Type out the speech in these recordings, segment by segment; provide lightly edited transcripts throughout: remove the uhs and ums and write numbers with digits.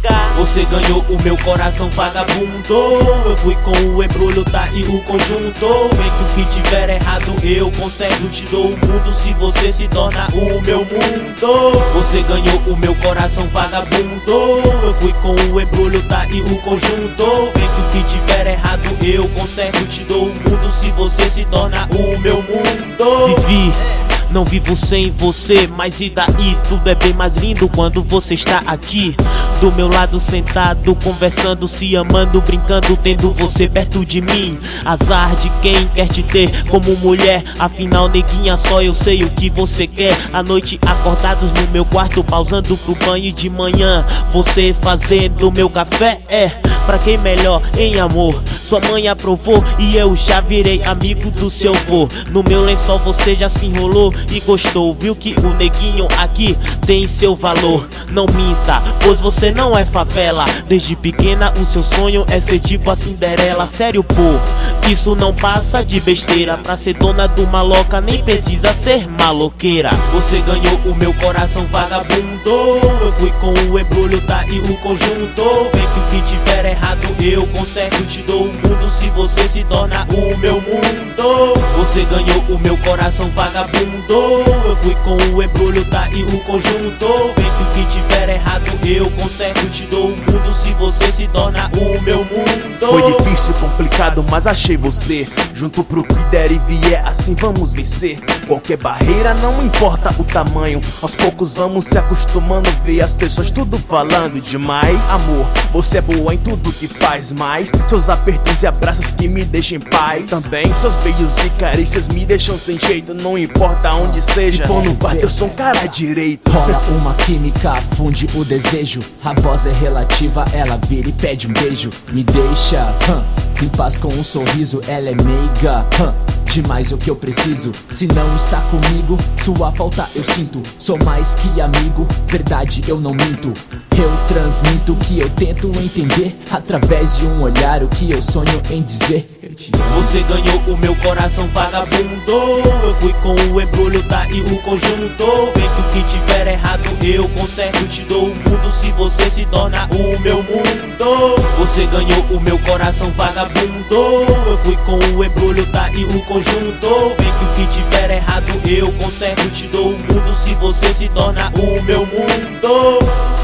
Você ganhou o meu coração, vagabundo. Eu fui com o embrulho, tá, e o conjunto. Vem que o que tiver errado eu conserto. Te dou o mundo se você se torna o meu mundo. Você ganhou o meu coração, vagabundo. Eu fui com o embrulho, tá, e o conjunto. Vem que o que tiver errado eu conserto. Te dou o mundo se você se torna o meu mundo. Vivi, não vivo sem você, mas e daí? Tudo é bem mais lindo quando você está aqui do meu lado sentado, conversando, se amando, brincando, tendo você perto de mim. Azar de quem quer te ter como mulher, afinal neguinha, só eu sei o que você quer. À noite acordados no meu quarto, pausando pro banho de manhã, você fazendo meu café. Pra quem melhor em amor, sua mãe aprovou e eu já virei amigo do seu vô. No meu lençol você já se enrolou e gostou, viu que o neguinho aqui tem seu valor. Não minta, pois você não é favela. Desde pequena o seu sonho é ser tipo a Cinderela. Sério pô, isso não passa de besteira. Pra ser dona do maloca nem precisa ser maloqueira. Você ganhou o meu coração, vagabundo. Eu fui com o embrulho, tá, e o conjunto. Vem que o que tiver errado eu conserto. Te dou o mundo se você se torna o meu mundo. Você ganhou o meu coração, vagabundo. Eu fui com o embrulho, tá, e o conjunto. Vem que o que tiver errado eu conserto. Te dou o mundo se você se torna o meu mundo. Foi difícil, complicado, mas achei você. Junto pro que der e vier, assim vamos vencer. Qualquer barreira, não importa o tamanho. Aos poucos vamos se acostumando, ver as pessoas tudo falando demais. Amor, você é boa em tudo que faz, mas seus apertos e abraços que me deixam em paz. Também seus beijos e carícias me deixam sem jeito. Não importa onde seja, se for no quarto eu sou um cara direito. Rola uma química, funde o desejo. A voz é relativa, ela vira e pede um beijo. Me deixa, em paz com um sorriso. Ela é meiga, demais o que eu preciso. Se não está comigo, sua falta eu sinto. Sou mais que amigo, verdade eu não minto. Eu transmito o que eu tento entender através de um olhar, o que eu sonho em dizer. Você ganhou o meu coração, vagabundo. Eu fui com o embrulho, tá, e o conjunto. Vem que o que tiver errado eu conserto. Te dou o mundo se você se torna o meu mundo. Você ganhou o meu coração, vagabundo. Eu fui com o embrulho, tá, e o conjunto. Vem que o que tiver errado eu conserto. Te dou o mundo se você se torna o meu mundo.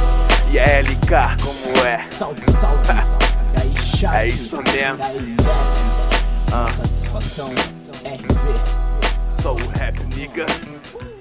E a LK, como é? Salve, salve, daí chave. É isso mesmo. Daí leves, satisfação, RV. Sou o rap, nigga.